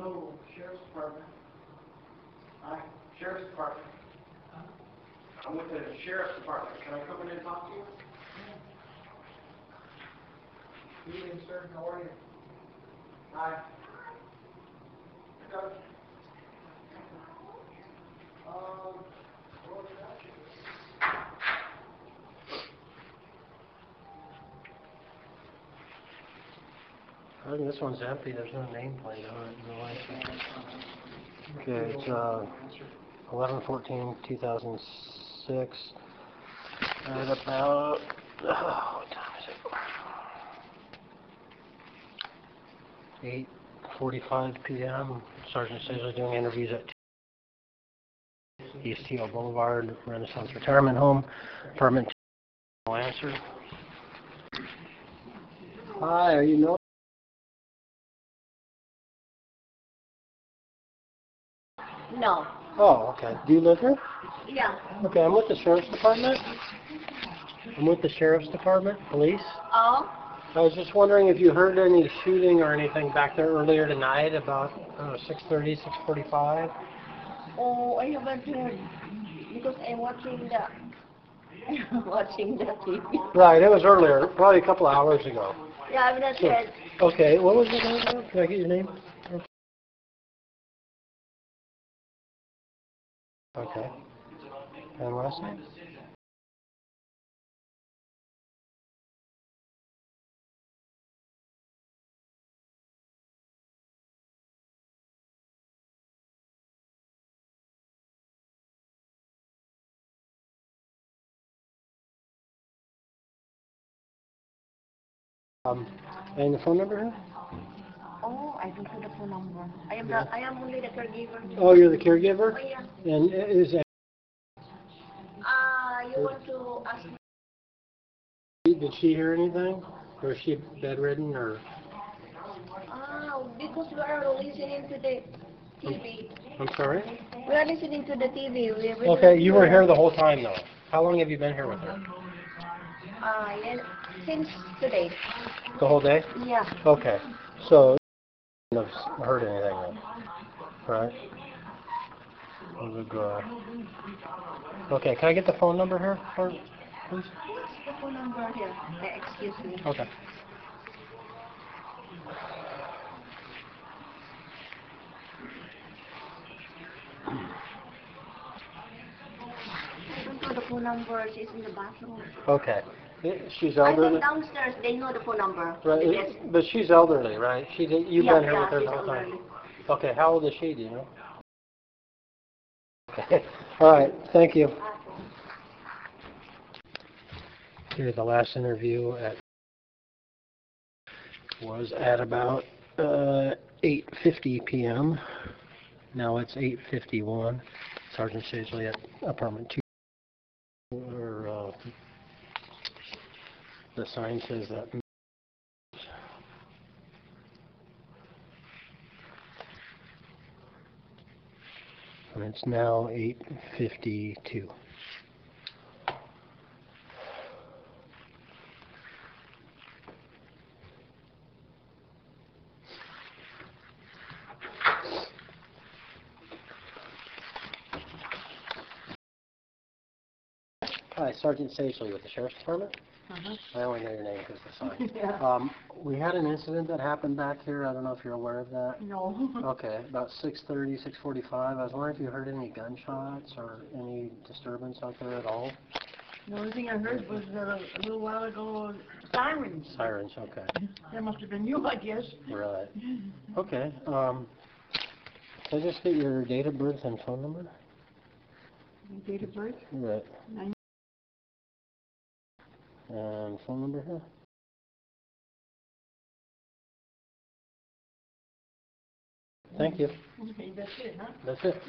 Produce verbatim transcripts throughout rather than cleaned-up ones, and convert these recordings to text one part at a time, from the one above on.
Hello, Sheriff's Department. Hi, Sheriff's Department. I'm with the Sheriff's Department. Can I come in and talk to you? Good evening, sir. How are you? Hi. Good. Um, what about you? I think this one's empty. There's no nameplate on it. No license. Okay, it's uh, eleven fourteen two thousand six. At about, oh, what time is it? eight forty-five p m Sergeant Sazer doing interviews at East Teal Boulevard, Renaissance Retirement Home. Apartment no answer. Hi, are you know? No. Oh, okay. Do you live here? Yeah. Okay, I'm with the Sheriff's Department. I'm with the Sheriff's Department, police. Oh? I was just wondering if you heard any shooting or anything back there earlier tonight about uh, six thirty, six forty-five. Oh, I haven't heard because I'm watching the I'm watching the T V. Right, it was earlier, probably a couple of hours ago. Yeah, I've not So, heard. okay, what was your name? Now? Can I get your name? Okay. And last name? Um, and the phone number here? Oh, I don't know the phone number. I am Yeah. the I am only the caregiver. Oh, you're the caregiver? Oh yeah. And is that, Uh, you want to ask me? did she hear anything? Or is she bedridden or? Ah, because we are listening to the T V. I'm sorry? We are listening to the T V. We, we Okay, you were here the whole time though. How long have you been here with her? Uh, yeah, since today. The whole day? Yeah. Okay. So, you haven't heard anything then, right? Okay, can I get the phone number here, for, please? What's the phone number here? Uh, excuse me. Okay. I don't know the phone number. She's in the bathroom. Okay. She's I elderly? went downstairs. They know the phone number. Right, The desk. but she's elderly, right? She did, you've Yeah, been here yeah, with her she's the whole time. elderly. Okay, how old is she, do you know? Okay. All right, thank you. Here, the last interview at was at about uh, eight fifty p m Now it's eight fifty-one. Sergeant Shaisley at apartment two. Or, uh, the sign says that. And it's now eight fifty-two. Hi, Sergeant Sagely with the Sheriff's Department. Uh-huh. I only know your name because the sign. Yeah. Um, we had an incident that happened back here. I don't know if you're aware of that. No. Okay, about six thirty, six forty-five. I was wondering if you heard any gunshots or any disturbance out there at all. The only thing I heard was uh, a little while ago, sirens. Sirens, okay. That must have been you, I guess. Right. Okay. Um, can I just get your date of birth and phone number? Date of birth? Right. Nine. And phone number here? Thank you. Okay, that's it, huh? That's it.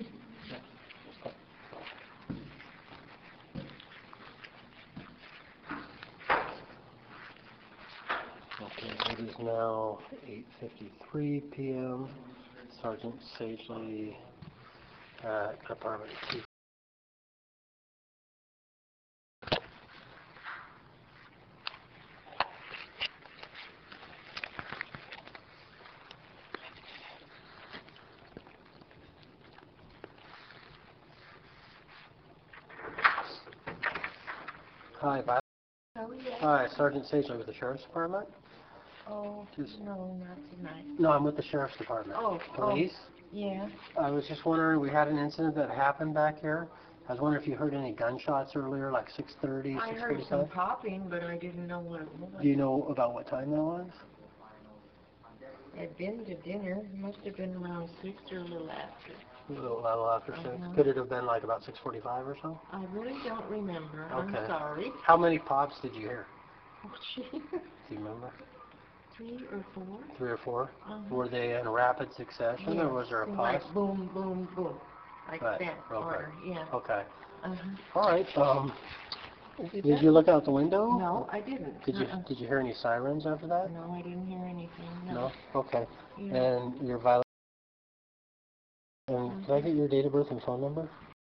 Okay, it is now eight fifty-three p m Sergeant Sagely at apartment two. Hi, Violet. Are we there? Hi, Sergeant Sagely with the Sheriff's Department. Oh, Just- no, not tonight. No, I'm with the Sheriff's Department. Oh, oh. Police? Yeah. I was just wondering, we had an incident that happened back here. I was wondering if you heard any gunshots earlier, like six thirty, I six heard some forty-five? popping, but I didn't know what it was. Do you know about what time that was? I'd been to dinner. It must have been around six or a little after. A little little after six. Uh-huh. Could it have been like about six forty-five or so? I really don't remember. I'm Okay. sorry. How many pops did you hear? Oh, gee. Do you remember? Three or four? Three or four? Uh-huh. Were they in rapid succession, or Yes, was there a seemed pause? like boom, boom, boom. Like Right, that okay. order, yeah. Okay. Uh-huh. All right. Um, Did did that- you look out the window? No, I didn't. Did you Uh-uh. Did you hear any sirens after that? No, I didn't hear anything. No. No? Okay. Yeah. And your Violet. And can I get your date of birth and phone number?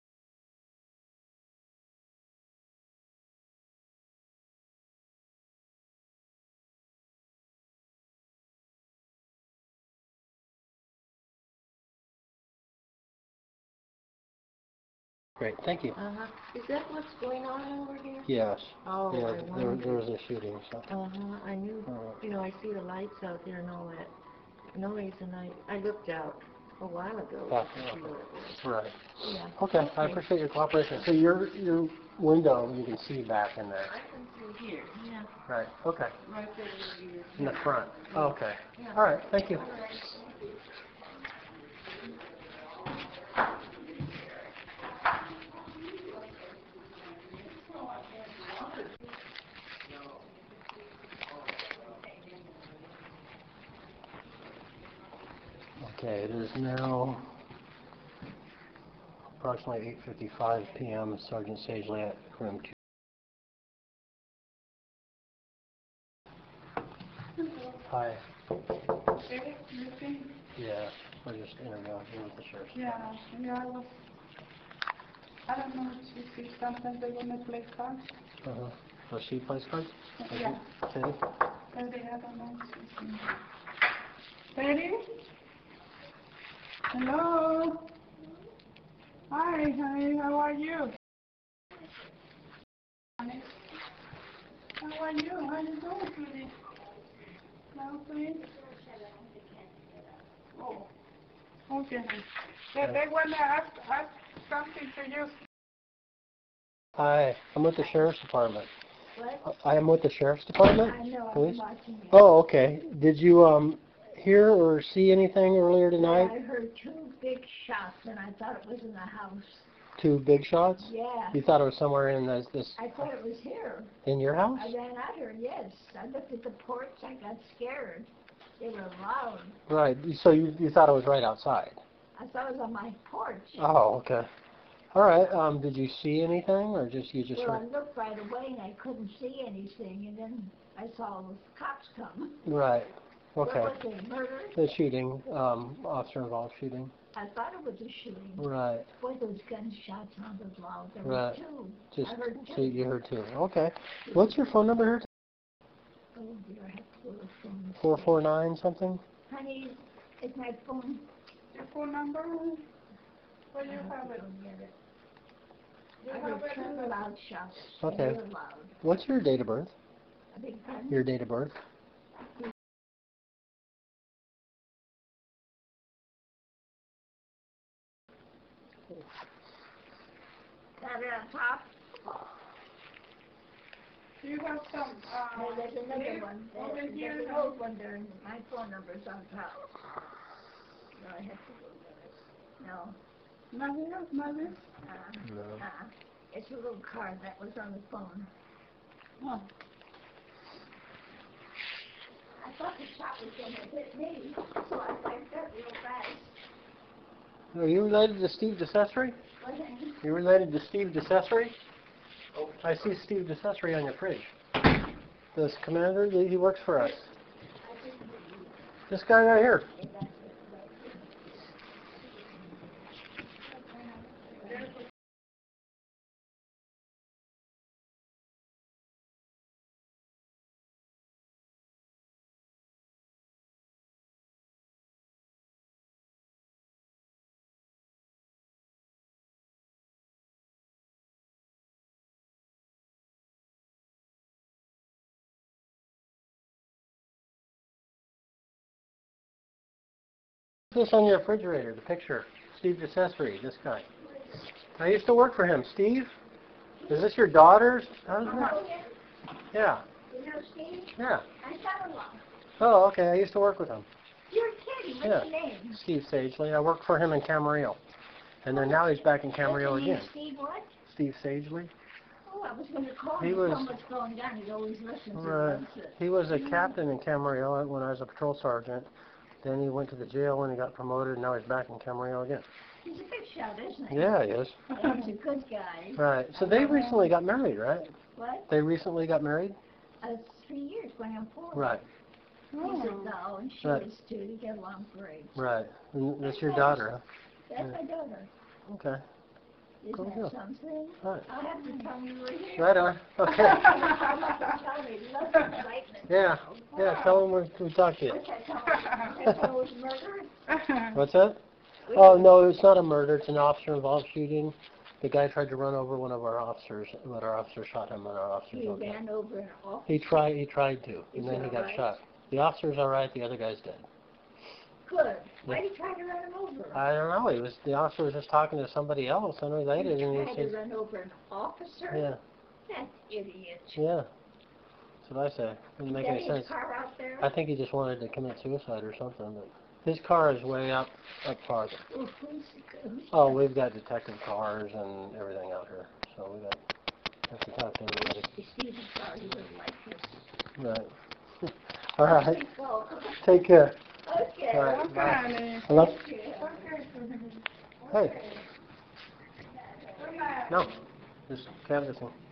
Great. Thank you. Uh-huh. Is that what's going on over here? Yes. Oh, Yeah. I There, wondered. there was a shooting. So. Uh-huh, I knew, Uh, you know, I see the lights out there and all that noise, and I, I looked out a while ago Yeah, to see what it was. Right. Yeah. Okay. I appreciate your cooperation. So your your window, you can see back in there. I can see here, yeah, Right. Okay. right there where you In the front. Okay. Yeah. All right. Thank you. All right. Okay, it is now approximately eight fifty-five p m Sergeant Sagely at room two. Hi. Eric, you think? Yeah, we're just interviewing you with the sheriff's. Yeah, yeah, I was, I don't know if you see sometimes they wanna play cards, Uh-huh. Does she play cards? Yeah. Teddy? and they have a nice system. Ready? Hello? Hi, honey, how are you? Honey? How are you? How you doing, sweetie? Now, please? Oh, okay. They, they wanna ask, ask something to you. Hi, I'm with the sheriff's department. What? I am with the sheriff's department? I know, I'm Police? watching it. Oh, okay. Did you, um, hear or see anything earlier tonight? I heard two big shots, and I thought it was in the house. Two big shots? Yeah, You thought it was somewhere in this, this, I thought it was here. in your house? I ran out here, yes. I looked at the porch, I got scared. They were loud. Right, so you, you thought it was right outside? I thought it was on my porch. Oh, okay. All right, um, did you see anything, or just, you just Well, I heard? looked right away and I couldn't see anything, and then I saw the cops come. Right, okay. What was it, murder? The shooting, um, officer-involved shooting. I thought it was a shooting. Right, Boy, those gunshots sounded loud. There were Right. two. just, I heard so two. you heard two. Okay. What's your phone number here? Oh dear, I have to go to the phone. four four nine something? Honey, is my phone? Your phone number? Where you I have to it? go get it. You I have heard it in two the- loud shots. Okay. Real loud. What's your date of birth? I beg pardon? Your date of birth? Got it on top? Do you have some, uh, No, there's another leaf one. over There's, here? there's an old one there, and my phone number's on top. No, I have to go get it. No, Not here, not here? uh, No. uh, it's a little card that was on the phone. Oh. I thought the shot was gonna hit me, so I backed up real fast. Are you related to Steve DeCessory? What happened? You related to Steve DeCessory? I see Steve DeCessory on your fridge. This commander, he works for us. This guy right here. What's this on your refrigerator, the picture? Steve DeCesare, this guy. I used to work for him. Steve? Is this your daughter's husband? Yeah. You know Steve? Yeah. I son-in-law. Oh, okay. I used to work with him. You're kidding. What's Yeah. your name? Steve Sagely. I worked for him in Camarillo. And then now he's back in Camarillo What's your name, again. Steve what? Steve Sagely. Oh, I was going to call He him. was- So much going down. He always listens. Right. And loves it. He was a captain in Camarillo when I was a patrol sergeant. Then he went to the jail and he got promoted, and now he's back in Camarillo again. He's a big shot, isn't he? Yeah, he is. He's a good guy. Right. So they recently got married, right? What? They recently got married? Uh, three years, going on four. Right. He's a doll, and she Right. is too. They get along great. Right. And that's your daughter, That's Yeah. my daughter. huh? Okay. Isn't Cool that deal. something? Right. I'll have to tell you we're here. Right on. Okay. Tell me, love the excitement. Yeah. Yeah. Tell them we, we talked to you. What's that tell me? That tell was murder? What's that? Oh, no, it's not a murder. It's an officer-involved shooting. The guy tried to run over one of our officers, but our officer shot him, and our officer's He okay. ran over an officer. He tried. He tried to, Is and then he he got alright? shot. The officer's all right. The other guy's dead. Good. Why did he try to run him over? I don't know. He was the officer was just talking to somebody else unrelated, he and he tried to said, run over an officer? "Yeah, That idiot. yeah." That's what I say. Doesn't make Get any his sense. car out there? I think he just wanted to commit suicide or something. But his car is way up, up farther. Ooh, who's, who's Oh, we've got detective cars and everything out here, so we got have to talk to everybody. You see the car, you wouldn't like this. Right. All right. Let's go. Take care. Okay. All right. Okay, Bye. honey. Hello. Okay. Hey. No. Just canvassing.